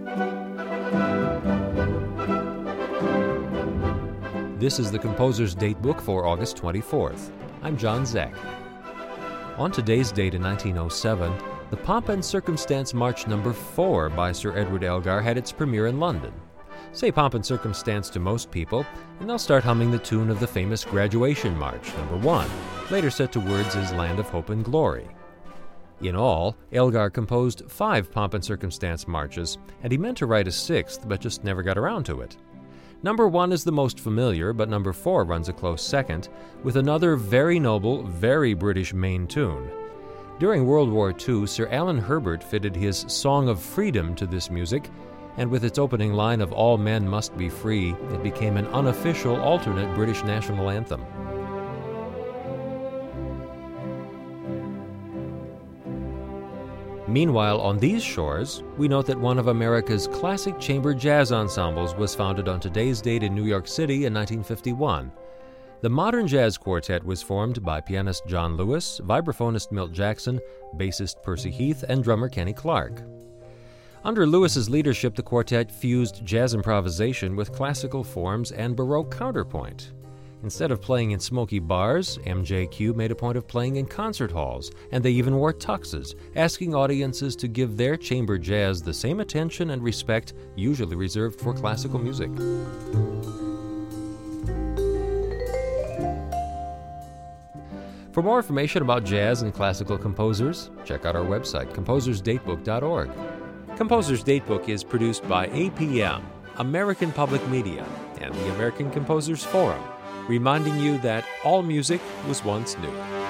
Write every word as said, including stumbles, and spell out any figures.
This is the Composer's Datebook for August twenty-fourth. I'm John Zek. On today's date in nineteen oh seven, the Pomp and Circumstance March Number four by Sir Edward Elgar had its premiere in London. Say Pomp and Circumstance to most people, and they'll start humming the tune of the famous Graduation March, Number one, later set to words as Land of Hope and Glory. In all, Elgar composed five Pomp and Circumstance marches, and he meant to write a sixth, but just never got around to it. Number one is the most familiar, but number four runs a close second, with another very noble, very British main tune. During World War Two, Sir Alan Herbert fitted his Song of Freedom to this music, and with its opening line of All Men Must Be Free, it became an unofficial alternate British national anthem. Meanwhile, on these shores, we note that one of America's classic chamber jazz ensembles was founded on today's date in New York City in nineteen fifty-one. The Modern Jazz Quartet was formed by pianist John Lewis, vibraphonist Milt Jackson, bassist Percy Heath, and drummer Kenny Clark. Under Lewis's leadership, the quartet fused jazz improvisation with classical forms and Baroque counterpoint. Instead of playing in smoky bars, M J Q made a point of playing in concert halls, and they even wore tuxes, asking audiences to give their chamber jazz the same attention and respect usually reserved for classical music. For more information about jazz and classical composers, check out our website, composers datebook dot org. Composer's Datebook is produced by A P M, American Public Media, and the American Composers Forum, reminding you that all music was once new.